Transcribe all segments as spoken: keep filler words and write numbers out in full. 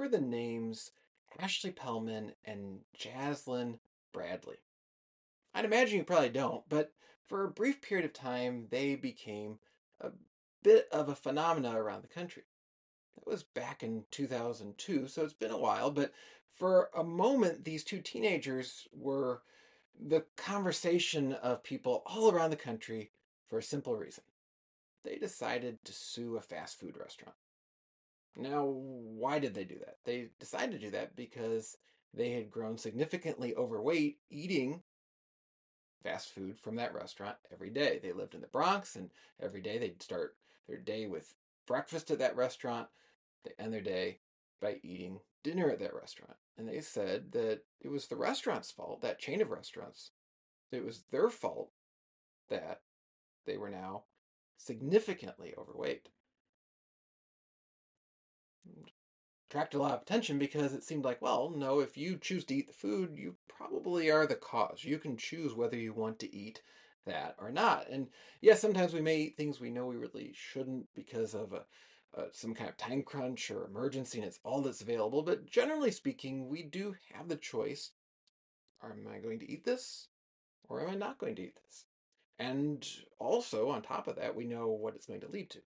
remember the names Ashley Pellman and Jaslyn Bradley? I'd imagine you probably don't, but for a brief period of time, they became a bit of a phenomena around the country. That was back in two thousand two, so it's been a while, but for a moment, these two teenagers were the conversation of people all around the country for a simple reason. They decided to sue a fast food restaurant. Now, why did they do that? They decided to do that because they had grown significantly overweight eating fast food from that restaurant every day. They lived in the Bronx, and every day they'd start their day with breakfast at that restaurant. They end their day by eating dinner at that restaurant. And they said that it was the restaurant's fault, that chain of restaurants, it was their fault that they were now significantly overweight. Attracted a lot of attention because it seemed like, well, no, if you choose to eat the food, you probably are the cause. You can choose whether you want to eat that or not. And yes, sometimes we may eat things we know we really shouldn't because of a, uh, some kind of time crunch or emergency, and it's all that's available. But generally speaking, we do have the choice. Am I going to eat this or am I not going to eat this? And also, on top of that, we know what it's going to lead to.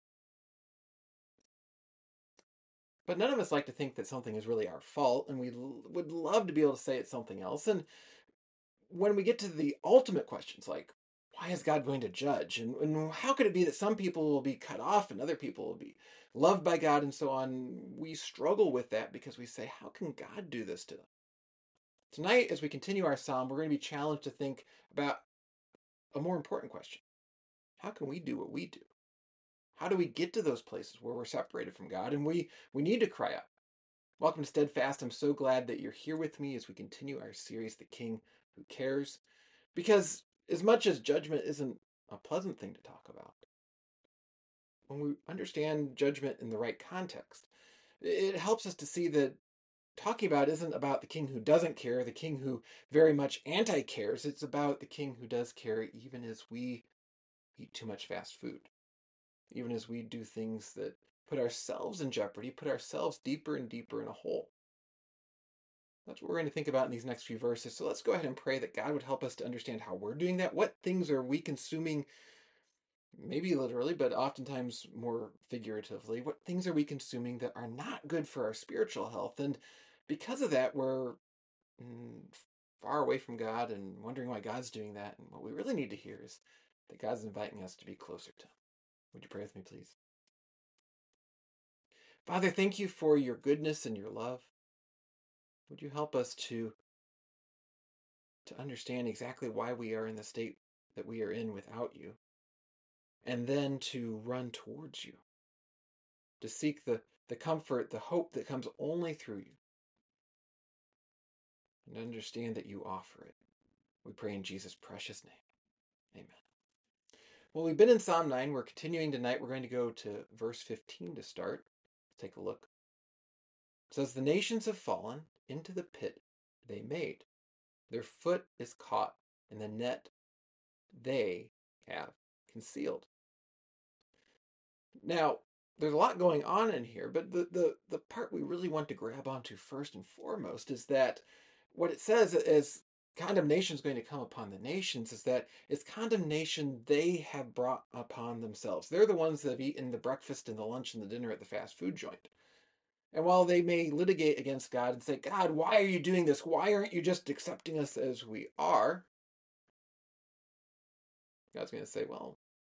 But none of us like to think that something is really our fault, and we l- would love to be able to say it's something else. And when we get to the ultimate questions, like, why is God going to judge? And, and how could it be that some people will be cut off and other people will be loved by God and so on? We struggle with that because we say, how can God do this to them? Tonight, as we continue our psalm, we're going to be challenged to think about a more important question. How can we do what we do? How do we get to those places where we're separated from God and we, we need to cry out? Welcome to Steadfast. I'm so glad that you're here with me as we continue our series, The King Who Cares. Because as much as judgment isn't a pleasant thing to talk about, when we understand judgment in the right context, it helps us to see that talking about isn't about the king who doesn't care, the king who very much anti cares. It's about the king who does care, even as we eat too much fast food, even as we do things that put ourselves in jeopardy, put ourselves deeper and deeper in a hole. That's what we're going to think about in these next few verses. So let's go ahead and pray that God would help us to understand how we're doing that. What things are we consuming, maybe literally, but oftentimes more figuratively? What things are we consuming that are not good for our spiritual health? And because of that, we're mm, far away from God and wondering why God's doing that. And what we really need to hear is that God's inviting us to be closer to Him. Would you pray with me, please? Father, thank you for your goodness and your love. Would you help us to to understand exactly why we are in the state that we are in without you, and then to run towards you, to seek the, the comfort, the hope that comes only through you, and understand that you offer it. We pray in Jesus' precious name. Amen. Well, we've been in Psalm nine. We're continuing tonight. We're going to go to verse fifteen to start. Take a look. It says, "The nations have fallen into the pit they made. Their foot is caught in the net they have concealed." Now, there's a lot going on in here, but the, the, the part we really want to grab onto first and foremost is that what it says is condemnation is going to come upon the nations is that it's condemnation they have brought upon themselves. They're the ones that have eaten the breakfast and the lunch and the dinner at the fast food joint. And while they may litigate against God and say, God, why are you doing this? Why aren't you just accepting us as we are? God's going to say, well,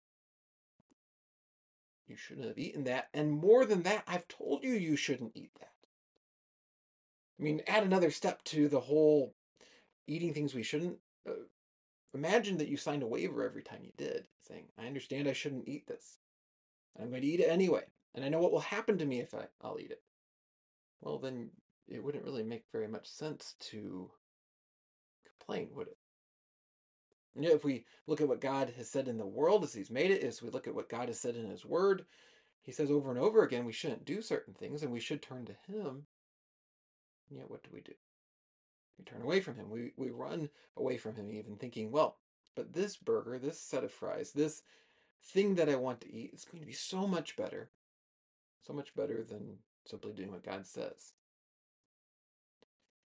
you shouldn't have eaten that. And more than that, I've told you you shouldn't eat that. I mean, add another step to the whole eating things we shouldn't. Uh, imagine that you signed a waiver every time you did, saying, I understand I shouldn't eat this. I'm going to eat it anyway. And I know what will happen to me if I, I'll eat it. Well, then it wouldn't really make very much sense to complain, would it? You know, if we look at what God has said in the world as He's made it, as we look at what God has said in His Word, He says over and over again we shouldn't do certain things and we should turn to Him. And yet, what do we do? We turn away from Him. We, we run away from Him, even thinking, well, but this burger, this set of fries, this thing that I want to eat is going to be so much better, so much better than simply doing what God says.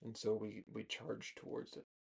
And so we, we charge towards it.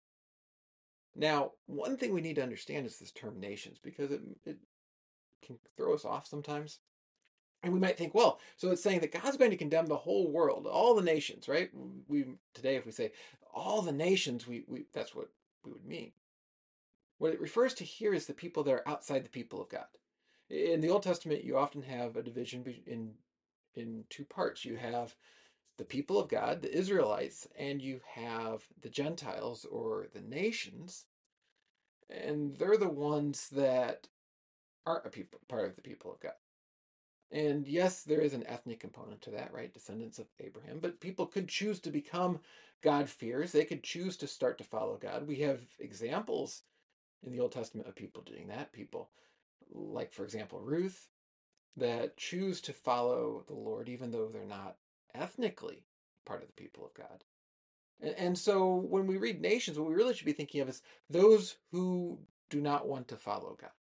Now, one thing we need to understand is this term nations, because it, it can throw us off sometimes. And we might think, well, so it's saying that God's going to condemn the whole world, all the nations, right? We today, if we say all the nations, we, we that's what we would mean. What it refers to here is the people that are outside the people of God. In the Old Testament, you often have a division in in two parts. You have the people of God, the Israelites, and you have the Gentiles or the nations, and they're the ones that aren't a people, part of the people of God. And yes, there is an ethnic component to that, right? Descendants of Abraham, but people could choose to become God-fearers. They could choose to start to follow God. We have examples in the Old Testament of people doing that. People like, for example, Ruth, that choose to follow the Lord even though they're not ethnically part of the people of God. And, and so when we read nations, what we really should be thinking of is those who do not want to follow God.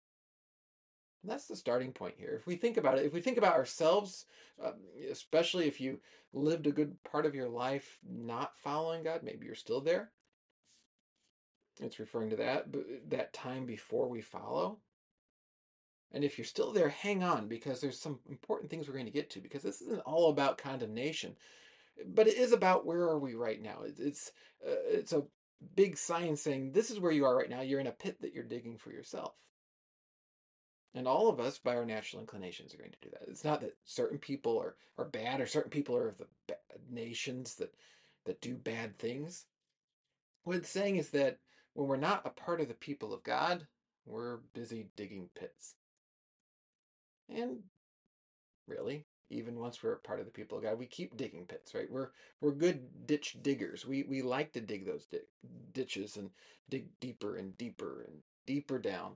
And that's the starting point here. If we think about it, if we think about ourselves, um, especially if you lived a good part of your life not following God, maybe you're still there. It's referring to that, that time before we follow. And if you're still there, hang on, because there's some important things we're going to get to, because this isn't all about condemnation, but it is about where are we right now. It's uh, it's a big sign saying this is where you are right now. You're in a pit that you're digging for yourself. And all of us, by our natural inclinations, are going to do that. It's not that certain people are, are bad or certain people are of the bad nations that, that do bad things. What it's saying is that when we're not a part of the people of God, we're busy digging pits. And really, even once we're a part of the people of God, we keep digging pits, right? We're we're good ditch diggers. We we like to dig those di- ditches and dig deeper and deeper and deeper down.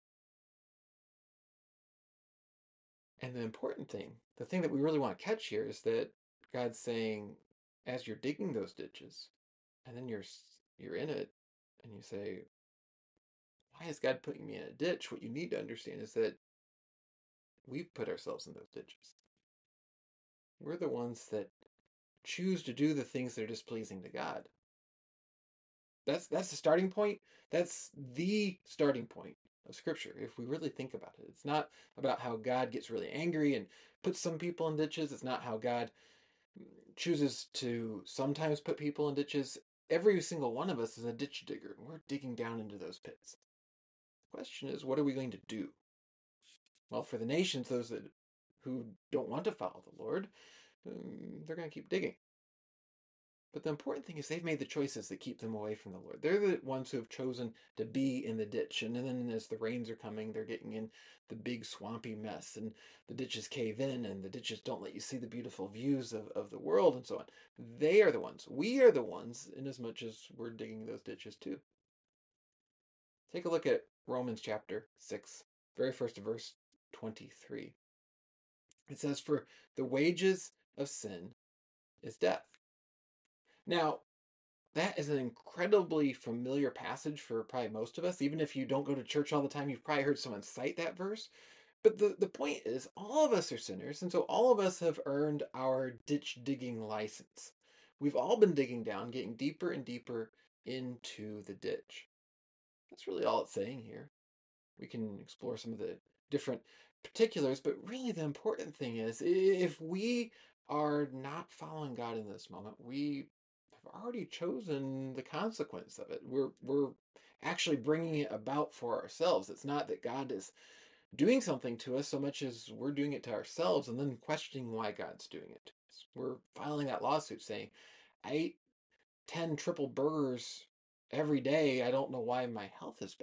And the important thing, the thing that we really want to catch here is that God's saying, as you're digging those ditches, and then you're you're in it, and you say, "Why is God putting me in a ditch?" What you need to understand is that we've put ourselves in those ditches. We're the ones that choose to do the things that are displeasing to God. That's that's the starting point. That's the starting point of Scripture. If we really think about it, it's not about how God gets really angry and puts some people in ditches. It's not how God chooses to sometimes put people in ditches. Every single one of us is a ditch digger, and we're digging down into those pits. The question is, what are we going to do? Well, for the nations, those that who don't want to follow the Lord, um, they're going to keep digging. But the important thing is they've made the choices that keep them away from the Lord. They're the ones who have chosen to be in the ditch. And then as the rains are coming, they're getting in the big swampy mess, and the ditches cave in, and the ditches don't let you see the beautiful views of, of the world and so on. They are the ones. We are the ones, in as much as we're digging those ditches too. Take a look at Romans chapter six, very first verse twenty-three. It says, "For the wages of sin is death." Now, that is an incredibly familiar passage for probably most of us. Even if you don't go to church all the time, you've probably heard someone cite that verse. But the, the point is, all of us are sinners, and so all of us have earned our ditch digging license. We've all been digging down, getting deeper and deeper into the ditch. That's really all it's saying here. We can explore some of the different particulars, but really the important thing is if we are not following God in this moment, we have already chosen the consequence of it. We're we're actually bringing it about for ourselves. It's not that God is doing something to us so much as we're doing it to ourselves and then questioning why God's doing it to us. We're filing that lawsuit saying, I ate ten triple burgers every day. I don't know why my health is bad.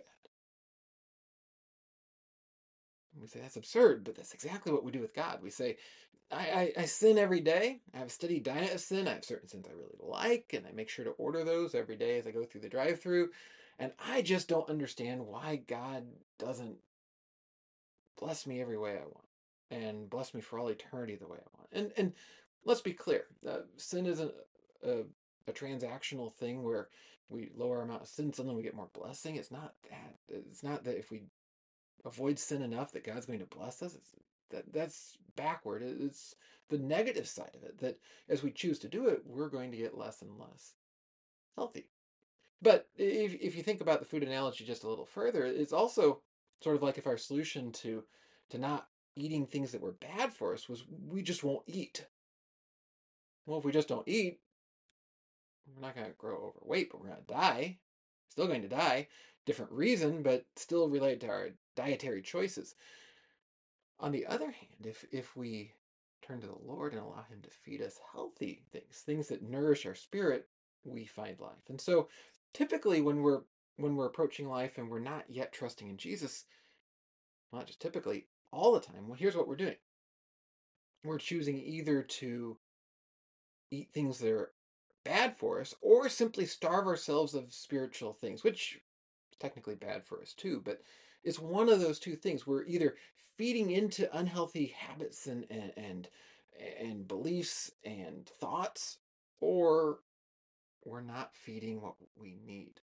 And we say that's absurd, but that's exactly what we do with God. We say, I, I, I sin every day. I have a steady diet of sin. I have certain sins I really like, and I make sure to order those every day as I go through the drive-through. And I just don't understand why God doesn't bless me every way I want and bless me for all eternity the way I want. And and let's be clear, uh, sin isn't a, a transactional thing where we lower our amount of sin, suddenly we get more blessing. It's not that. It's not that if we avoid sin enough that God's going to bless us. It's That that's backward. It's the negative side of it, that as we choose to do it, we're going to get less and less healthy. But if, if you think about the food analogy just a little further, it's also sort of like if our solution to to not eating things that were bad for us was we just won't eat. Well, if we just don't eat, we're not going to grow overweight, but we're going to die. Still going to die. Different reason, but still related to our dietary choices. On the other hand, if if we turn to the Lord and allow Him to feed us healthy things, things that nourish our spirit, we find life. And so, typically, when we're when we're approaching life and we're not yet trusting in Jesus, well, not just typically, all the time. Well, here's what we're doing: we're choosing either to eat things that are bad for us, or simply starve ourselves of spiritual things, which is technically bad for us too. But it's one of those two things. We're either feeding into unhealthy habits and and and, and beliefs and thoughts, or we're not feeding what we need.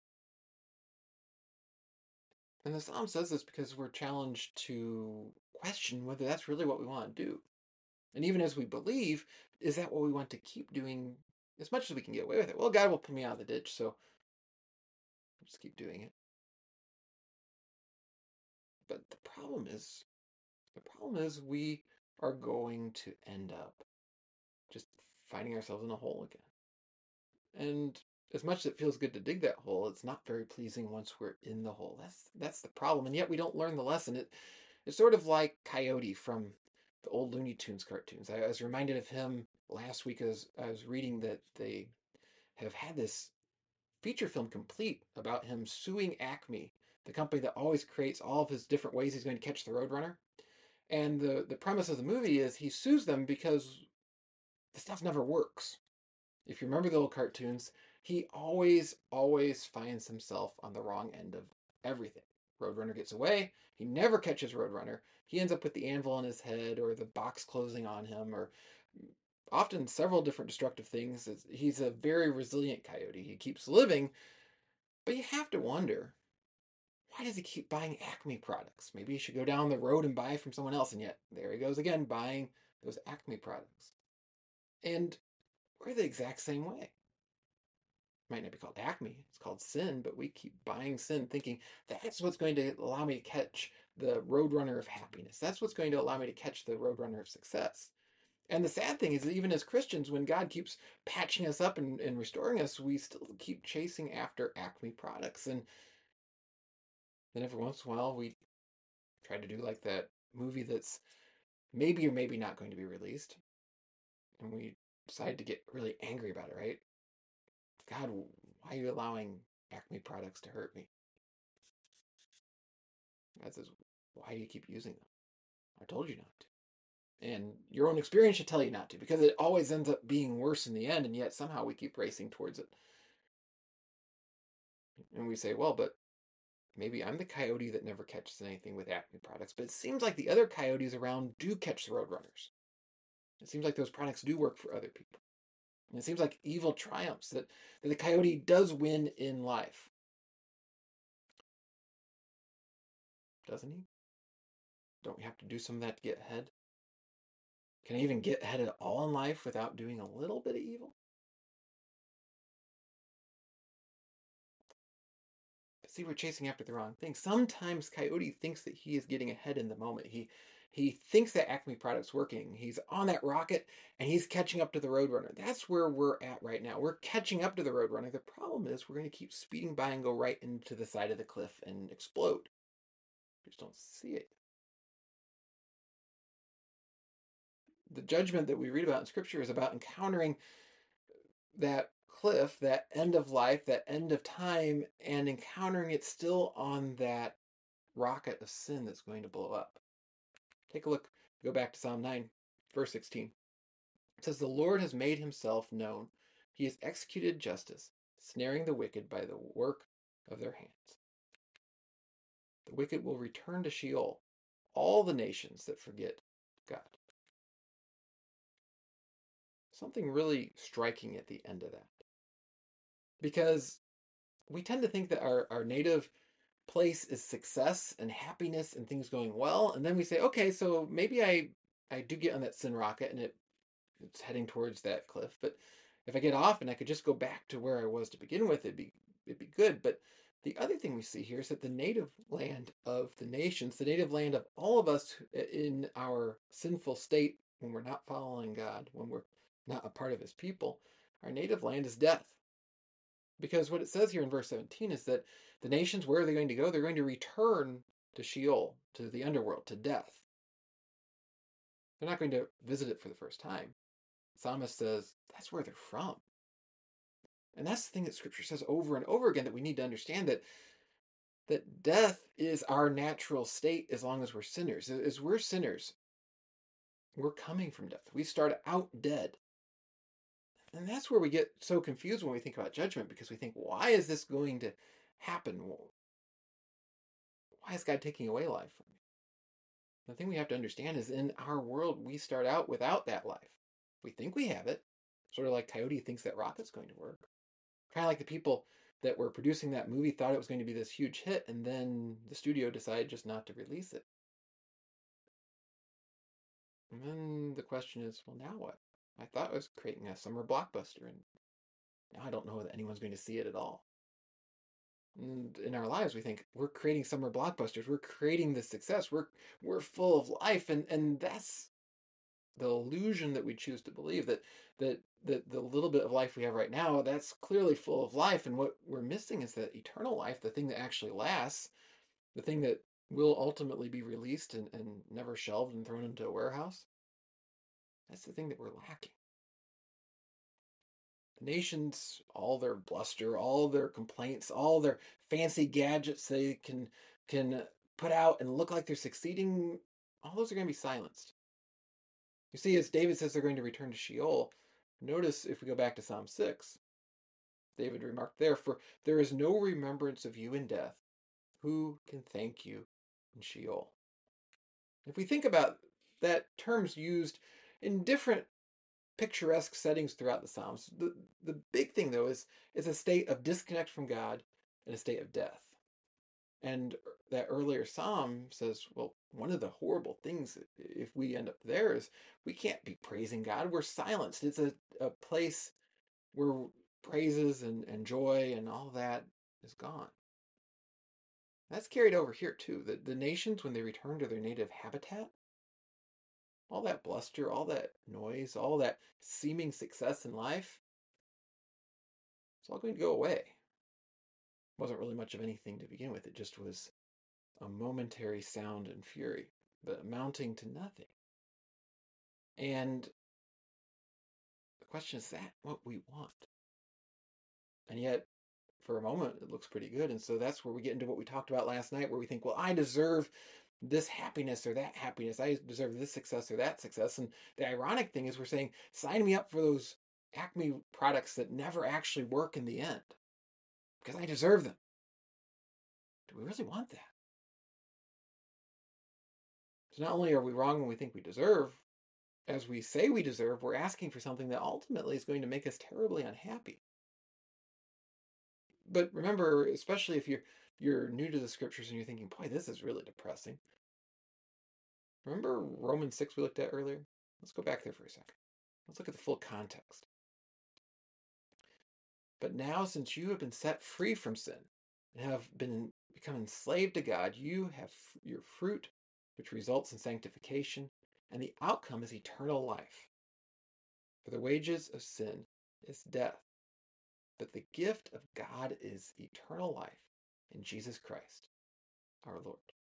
And the psalm says this because we're challenged to question whether that's really what we want to do. And even as we believe, is that what we want to keep doing as much as we can get away with it? Well, God will put me out of the ditch, so I'll just keep doing it. But the problem is, the problem is we are going to end up just finding ourselves in a hole again. And as much as it feels good to dig that hole, it's not very pleasing once we're in the hole. That's that's the problem. And yet we don't learn the lesson. It it's sort of like Coyote from the old Looney Tunes cartoons. I, I was reminded of him last week as I was reading that they have had this feature film complete about him suing Acme, the company that always creates all of his different ways he's going to catch the Roadrunner. And the, the premise of the movie is he sues them because the stuff never works. If you remember the old cartoons, he always, always finds himself on the wrong end of everything. Roadrunner gets away. He never catches Roadrunner. He ends up with the anvil on his head or the box closing on him or often several different destructive things. He's a very resilient coyote. He keeps living, but you have to wonder, why does he keep buying Acme products? Maybe he should go down the road and buy from someone else. And yet, there he goes again, buying those Acme products. And we're the exact same way. It might not be called Acme, it's called sin, but we keep buying sin, thinking that's what's going to allow me to catch the Roadrunner of happiness. That's what's going to allow me to catch the Roadrunner of success. And the sad thing is that even as Christians, when God keeps patching us up and, and restoring us, we still keep chasing after Acme products. And then every once in a while, we try to do like that movie that's maybe or maybe not going to be released. And we decide to get really angry about it, right? God, why are you allowing Acme products to hurt me? God says, why do you keep using them? I told you not to. And your own experience should tell you not to, because it always ends up being worse in the end, and yet somehow we keep racing towards it. And we say, well, but maybe I'm the coyote that never catches anything with Acme products, but it seems like the other coyotes around do catch the Roadrunners. It seems like those products do work for other people. And it seems like evil triumphs, that, that the coyote does win in life. Doesn't he? Don't we have to do some of that to get ahead? Can I even get ahead at all in life without doing a little bit of evil? But see, we're chasing after the wrong thing. Sometimes Coyote thinks that he is getting ahead in the moment. He he thinks that Acme product's working. He's on that rocket and he's catching up to the Roadrunner. That's where we're at right now. We're catching up to the Roadrunner. The problem is we're going to keep speeding by and go right into the side of the cliff and explode. We just don't see it. The judgment that we read about in Scripture is about encountering that cliff, that end of life, that end of time, and encountering it still on that rocket of sin that's going to blow up. Take a look, go back to Psalm nine, verse sixteen. It says, the Lord has made himself known. He has executed justice, snaring the wicked by the work of their hands. The wicked will return to Sheol, all the nations that forget God. Something really striking at the end of that. Because we tend to think that our, our native place is success and happiness and things going well, and then we say, okay, so maybe I I do get on that sin rocket and it it's heading towards that cliff, but if I get off and I could just go back to where I was to begin with, it'd be it'd be good. But the other thing we see here is that the native land of the nations, the native land of all of us in our sinful state, when we're not following God, when we're not a part of his people, our native land is death. Because what it says here in verse seventeen is that the nations, where are they going to go? They're going to return to Sheol, to the underworld, to death. They're not going to visit it for the first time. The psalmist says that's where they're from. And that's the thing that Scripture says over and over again, that we need to understand, that that death is our natural state as long as we're sinners. As we're sinners, we're coming from death. We start out dead. And that's where we get so confused when we think about judgment, because we think, why is this going to happen? Why is God taking away life from me? The thing we have to understand is, in our world, we start out without that life. We think we have it, sort of like Coyote thinks that rocket's going to work. Kind of like the people that were producing that movie thought it was going to be this huge hit, and then the studio decided just not to release it. And then the question is, well, now what? I thought I was creating a summer blockbuster, and now I don't know that anyone's going to see it at all. And in our lives, we think we're creating summer blockbusters. We're creating this success. We're we're full of life, and and that's the illusion that we choose to believe, that that that the little bit of life we have right now, that's clearly full of life. And what we're missing is that eternal life, the thing that actually lasts, the thing that will ultimately be released and, and never shelved and thrown into a warehouse. That's the thing that we're lacking. The nations, all their bluster, all their complaints, all their fancy gadgets they can can put out and look like they're succeeding, all those are going to be silenced. You see, as David says they're going to return to Sheol, notice if we go back to Psalm six, David remarked there, for there is no remembrance of you in death. Who can thank you in Sheol? If we think about that, terms used in different picturesque settings throughout the Psalms, the, the big thing, though, is, is a state of disconnect from God and a state of death. And that earlier psalm says, well, one of the horrible things, if we end up there, is we can't be praising God. We're silenced. It's a, a place where praises and, and joy and all that is gone. That's carried over here, too. The, the nations, when they return to their native habitat, all that bluster, all that noise, all that seeming success in life, it's all going to go away. It wasn't really much of anything to begin with. It just was a momentary sound and fury, but amounting to nothing. And the question is, that what we want? And yet, for a moment, it looks pretty good. And so that's where we get into what we talked about last night, where we think, well, I deserve this happiness or that happiness. I deserve this success or that success. And the ironic thing is, we're saying, sign me up for those Acme products that never actually work in the end, because I deserve them. Do we really want that? So not only are we wrong when we think we deserve, as we say we deserve, we're asking for something that ultimately is going to make us terribly unhappy. But remember, especially if you're you're new to the scriptures and you're thinking, boy, this is really depressing. Remember Romans six we looked at earlier? Let's go back there for a second. Let's look at the full context. But now, since you have been set free from sin and have been become enslaved to God, you have your fruit, which results in sanctification, and the outcome is eternal life. For the wages of sin is death, but the gift of God is eternal life in Jesus Christ, our Lord.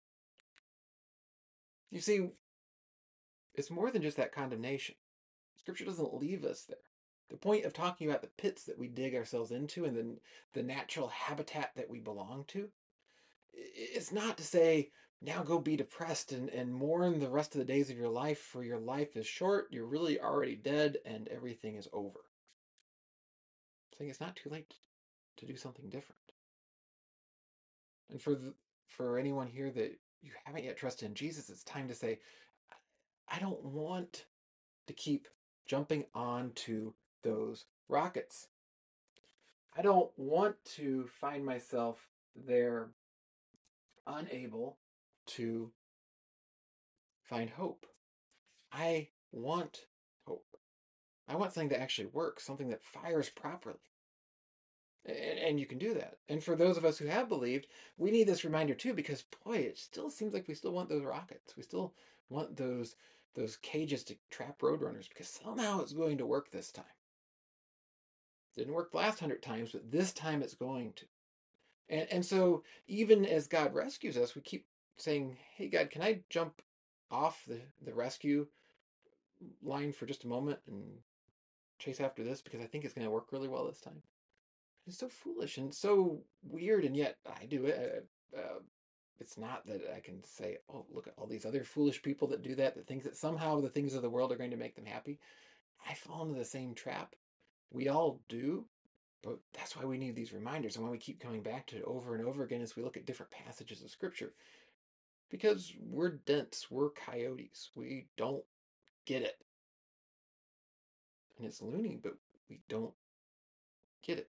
You see, it's more than just that condemnation. Scripture doesn't leave us there. The point of talking about the pits that we dig ourselves into and the, the natural habitat that we belong to, it's not to say, now go be depressed and, and mourn the rest of the days of your life, for your life is short, you're really already dead, and everything is over. I'm saying it's not too late to do something different. And for the, for anyone here that you haven't yet trusted in Jesus, it's time to say, I don't want to keep jumping onto those rockets. I don't want to find myself there unable to find hope. I want hope. I want something that actually works, something that fires properly. And, and you can do that. And for those of us who have believed, we need this reminder too, because boy, it still seems like we still want those rockets. We still want those those cages to trap roadrunners because somehow it's going to work this time. Didn't work the last hundred times, but this time it's going to. And and so even as God rescues us, we keep saying, "Hey God, can I jump off the the rescue line for just a moment and chase after this because I think it's going to work really well this time?" It's so foolish and so weird, and yet I do it. Uh, uh, it's not that I can say, "Oh, look at all these other foolish people that do that, that think that somehow the things of the world are going to make them happy." I fall into the same trap. We all do, but that's why we need these reminders, and why we keep coming back to it over and over again as we look at different passages of Scripture. Because we're dense, we're coyotes. We don't get it. And it's loony, but we don't get it.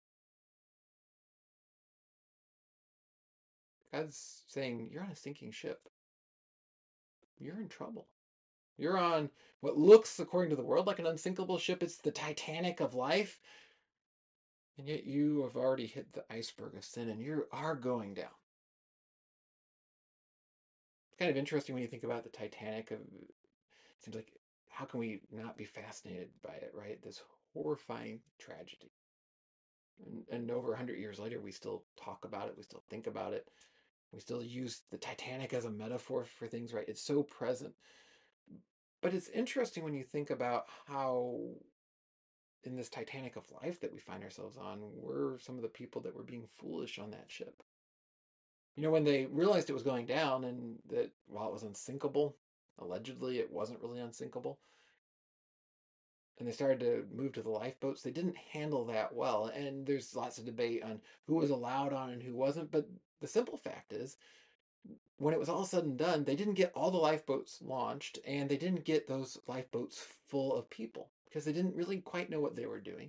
God's saying, you're on a sinking ship. You're in trouble. You're on what looks, according to the world, like an unsinkable ship. It's the Titanic of life. And yet you have already hit the iceberg of sin and you are going down. It's kind of interesting when you think about the Titanic. Of, it seems like, how can we not be fascinated by it, right? This horrifying tragedy. And, and over one hundred years later, we still talk about it. We still think about it. We still use the Titanic as a metaphor for things, right? It's so present. But it's interesting when you think about how in this Titanic of life that we find ourselves on, we're some of the people that were being foolish on that ship. You know, when they realized it was going down and that while it was unsinkable, allegedly it wasn't really unsinkable, and they started to move to the lifeboats, they didn't handle that well. And there's lots of debate on who was allowed on and who wasn't. But the simple fact is, when it was all said and done, they didn't get all the lifeboats launched, and they didn't get those lifeboats full of people because they didn't really quite know what they were doing.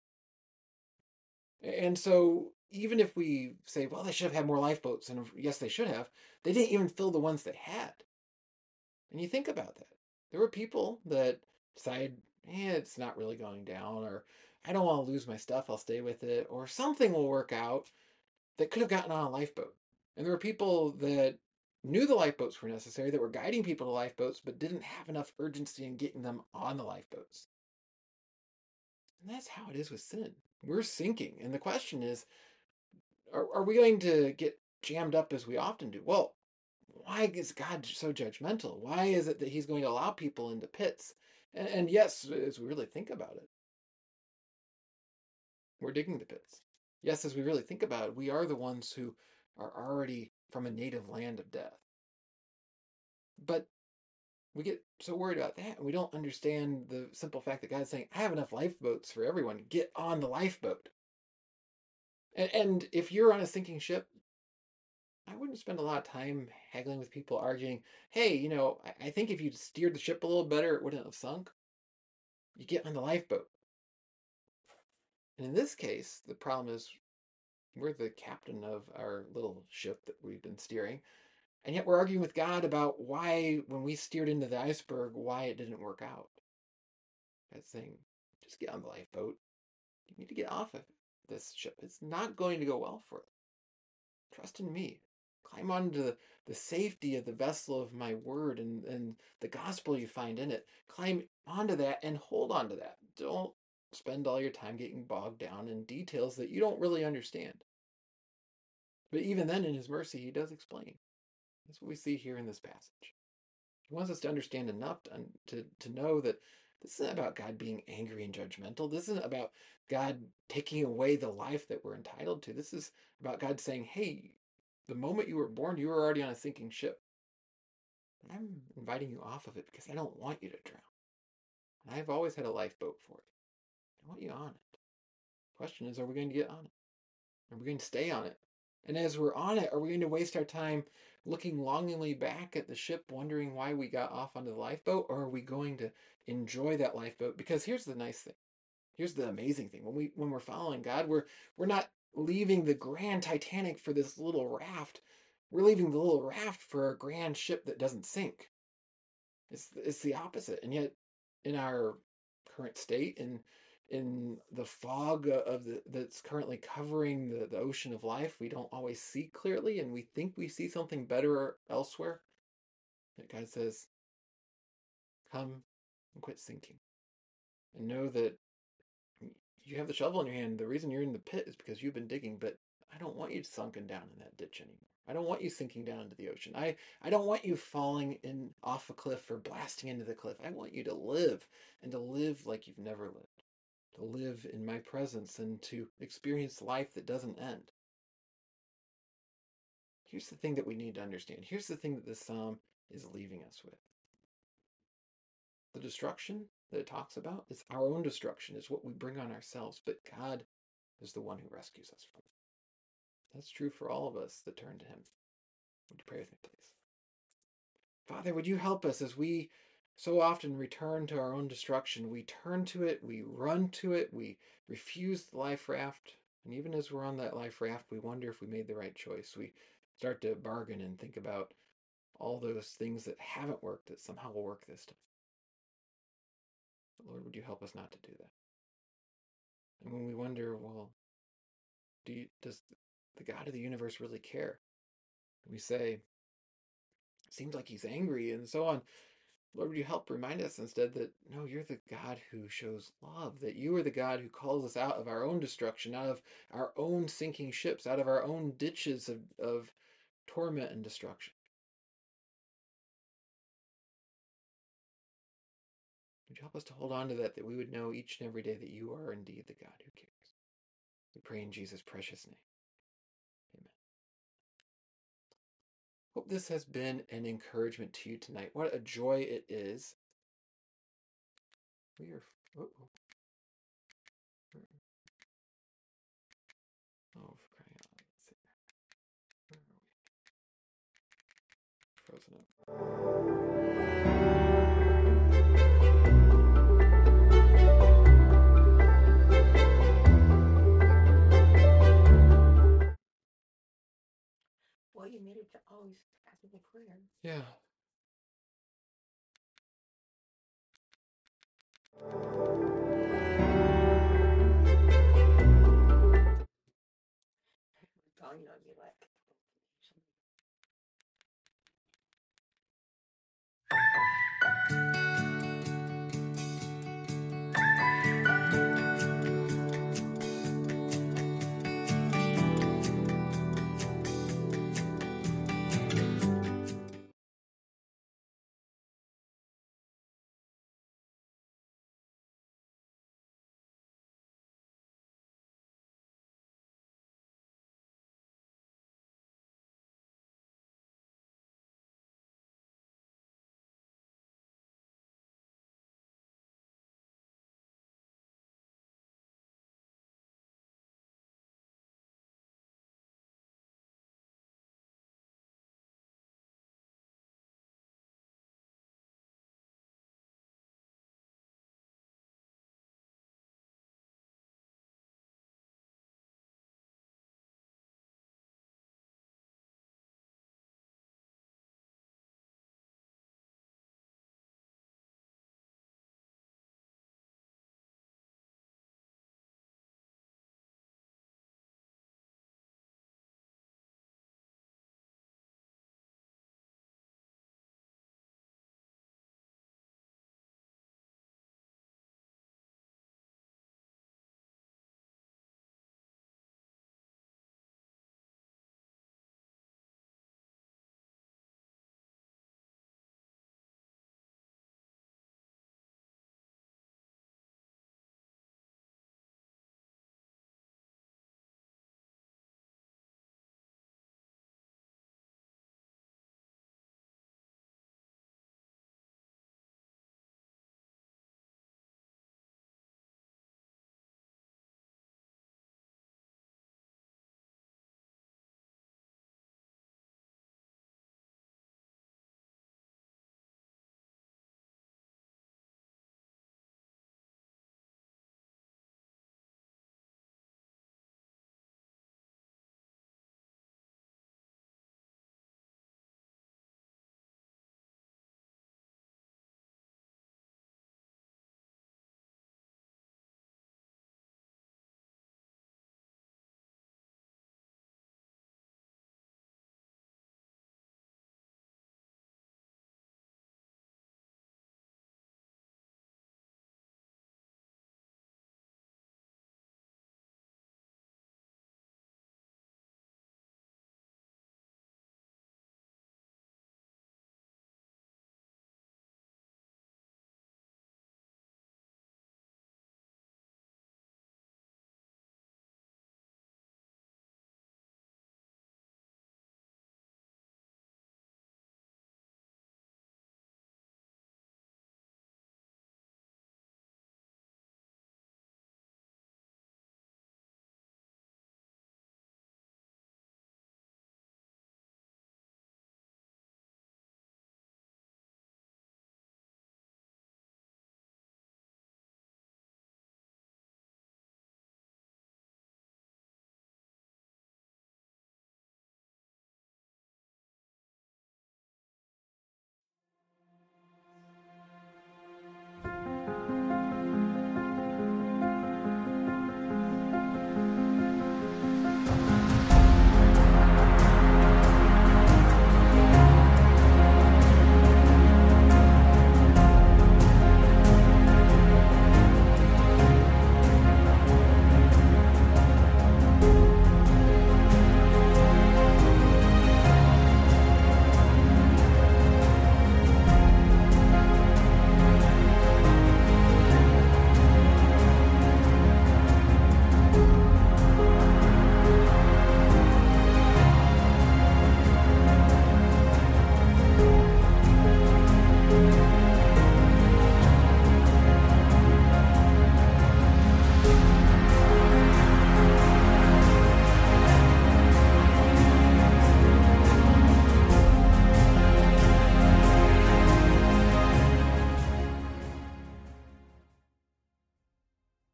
And so even if we say, well, they should have had more lifeboats, and yes, they should have, they didn't even fill the ones they had. And you think about that. There were people that decided, eh, it's not really going down, or I don't want to lose my stuff, I'll stay with it, or something will work out, that could have gotten on a lifeboat. And there were people that knew the lifeboats were necessary, that were guiding people to lifeboats, but didn't have enough urgency in getting them on the lifeboats. And that's how it is with sin. We're sinking. And the question is, are, are we going to get jammed up as we often do? Well, why is God so judgmental? Why is it that he's going to allow people into pits? And, and yes, as we really think about it, we're digging the pits. Yes, as we really think about it, we are the ones who are already from a native land of death. But we get so worried about that, and we don't understand the simple fact that God's saying, I have enough lifeboats for everyone. Get on the lifeboat. And, and if you're on a sinking ship, I wouldn't spend a lot of time haggling with people, arguing, hey, you know, I, I think if you'd steered the ship a little better, it wouldn't have sunk. You get on the lifeboat. And in this case, the problem is we're the captain of our little ship that we've been steering. And yet we're arguing with God about why, when we steered into the iceberg, why it didn't work out. God's saying, just get on the lifeboat. You need to get off of this ship. It's not going to go well for it. Trust in me. Climb onto the, the safety of the vessel of my word and, and the gospel you find in it. Climb onto that and hold on to that. Don't spend all your time getting bogged down in details that you don't really understand. But even then, in his mercy, he does explain. That's what we see here in this passage. He wants us to understand enough to, to, to know that this isn't about God being angry and judgmental. This isn't about God taking away the life that we're entitled to. This is about God saying, hey, the moment you were born, you were already on a sinking ship. And I'm inviting you off of it because I don't want you to drown. And I've always had a lifeboat for you. I want you on it. The question is, are we going to get on it? Are we going to stay on it? And as we're on it, are we going to waste our time looking longingly back at the ship, wondering why we got off onto the lifeboat? Or are we going to enjoy that lifeboat? Because here's the nice thing. Here's the amazing thing. When we when we're following God, we're we're not leaving the grand Titanic for this little raft. we're leaving the little raft for a grand ship that doesn't sink. It's it's the opposite. And yet, in our current state, and in the fog of the that's currently covering the, the ocean of life, we don't always see clearly, and we think we see something better elsewhere. That God says, "Come and quit sinking, and know that you have the shovel in your hand. The reason you're in the pit is because you've been digging, but I don't want you sunken down in that ditch anymore. I don't want you sinking down into the ocean. I, I don't want you falling in off a cliff or blasting into the cliff. I want you to live, and to live like you've never lived. To live in my presence and to experience life that doesn't end." Here's the thing that we need to understand. Here's the thing that this psalm is leaving us with. The destruction that it talks about is our own destruction, is what we bring on ourselves, but God is the one who rescues us from it. That's true for all of us that turn to him. Would you pray with me, please? Father, would you help us as we so often return to our own destruction? We turn to it, we run to it, we refuse the life raft, and even as we're on that life raft, we wonder if we made the right choice. We start to bargain and think about all those things that haven't worked that somehow will work this time. But Lord, would you help us not to do that? And when we wonder, well, do you, does the God of the universe really care? We say, seems like he's angry and so on. Lord, would you help remind us instead that, no, you're the God who shows love, that you are the God who calls us out of our own destruction, out of our own sinking ships, out of our own ditches of, of torment and destruction. Would you help us to hold on to that, that we would know each and every day that you are indeed the God who cares? We pray in Jesus' precious name. Amen. Hope this has been an encouragement to you tonight. What a joy it is. We are... Oh, oh for crying out loud. Let's see. Where are we? Frozen up. Well, you made it to always after the prayer. Yeah.